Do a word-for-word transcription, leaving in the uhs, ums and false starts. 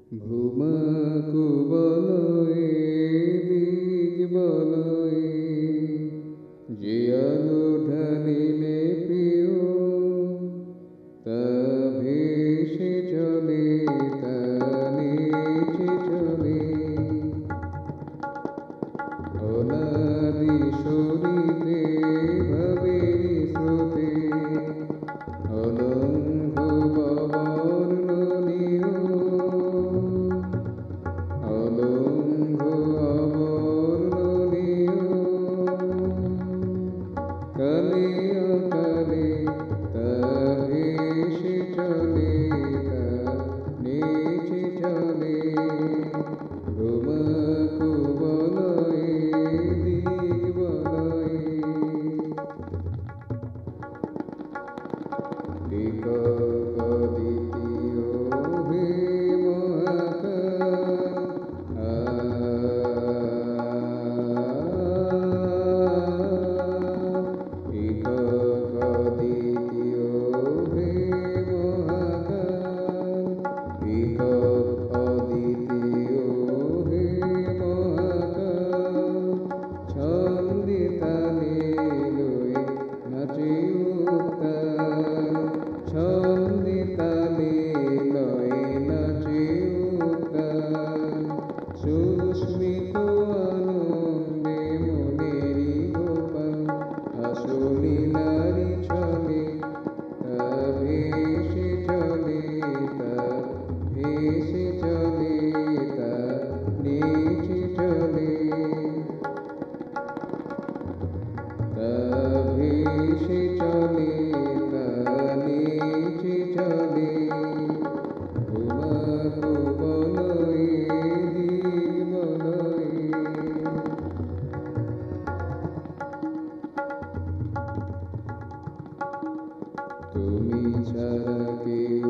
ভূমাকু বলয়ে দিক বলয়ে যে আলো ঢালিলে প্রিয় তা ভেসে চলে তা নেচে চলে অনাদি শরীরে ভাবেরি স্রোতে অলঙ্ঘ অবর্ণনীয় অলঙ্ঘ অবর্ণনীয় কালে অকালে তা ভেসে চলে তা নেচে চলে ভূমাকু বলয়ে দিক বলয়ে একক দ্বিতীয় হে মহাকাশ একক দ্বিতীয় হে মহাকাশ একক অদ্বিতীয় হে মহাকাশ ছন্দে তালে লয়ে নাচে উত্তাল ছন্দে তালে লয়ে নাচে উত্তাল সুস্মিত আনন্দে মনেরি গোপাল আসলি নারী ছলে তা ভেসে চলে তা ভেসে চলে তা নেচে চলে তা ভেসে চলে তা নেচে চলে ভূমাকু বলয়ে দিক বলয়ে তুমি ছাড়া কেউ